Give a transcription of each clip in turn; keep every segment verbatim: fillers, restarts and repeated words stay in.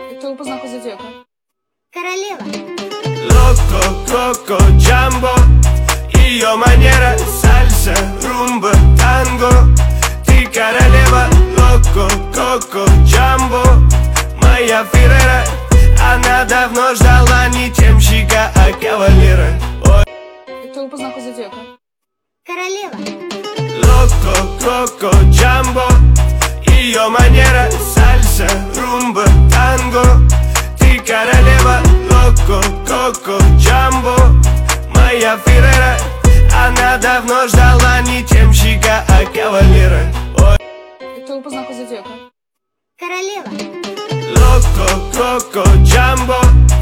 Кто по знаку зодиака? Королева. Локо, коко, джамбо. Ее манера сальса, румба, танго. Ты королева. Локо, коко, джамбо. Моя феррера. Она давно ждала не темщика, а кавалера. Ой. Кто по знаку зодиака? Королева. Локо, коко, джамбо. Ее манера сальса, румба, танго. Ты королева. Локо, коко, джамбо. Моя феррера. Она давно ждала не темщика, а кавалера. Ой. Кто по знаку зодиака? Королева. Локо, коко, джамбо.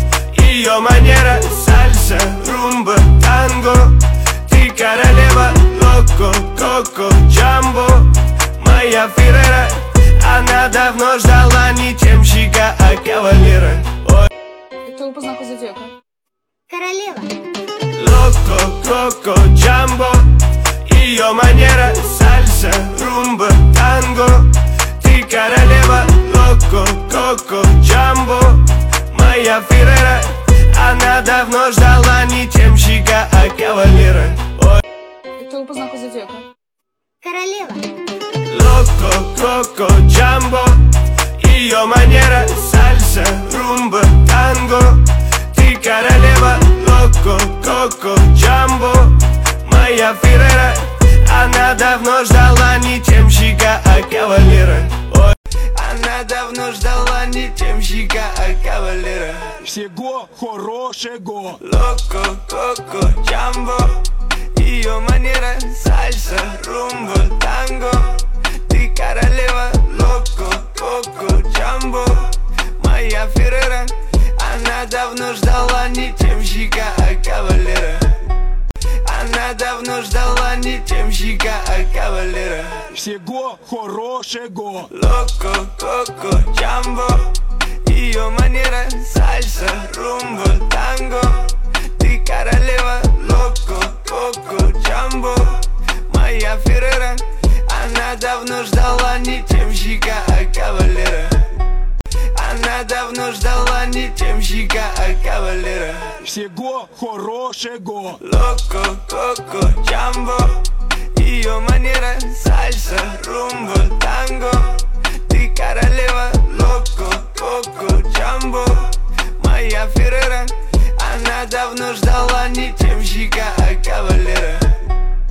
Ее манера сальса, румба, танго. Ты королева. Локо, коко, джамбо. Моя феррера. Она давно ждала не темщика, а кавалера. Ой. Кто по знаку зодиака? Королева. Локо, коко, джамбо. Ее манера сальса, румба, танго. Ты королева. Локо, коко, джамбо. Моя феррера. Она давно ждала не темщика, а кавалера. Ой. Кто по знаку зодиака? Королева. Локо, коко, джамбо. Ее манера сальса, румба, танго. Ты королева. Локо, коко, джамбо. Моя феррера. Она давно ждала не темщика, а кавалера. Ой. Она давно ждала не темщика, а кавалера. Всего хорошего. Локо, коко, джамбо. Ее манера сальса, румба, танго. Ты королева. Локо, коко, джамбо. Моя феррера. Она давно ждала не темщика, а кавалера. Она давно ждала не темщика, а кавалера. Всего хорошего. Локо, коко, джамбо. Ее манера сальса, румба, танго. Ты королева. Локо, коко, джамбо. Моя феррера. Она давно ждала не темщика, а кавалера. Она давно ждала не темщика, а кавалера. Всего хорошего. Локо, коко, джамбо. Ее манера сальса, румба, танго. Ты королева. Локо, коко, джамбо. Моя феррера. Она давно ждала не темщика, а кавалера.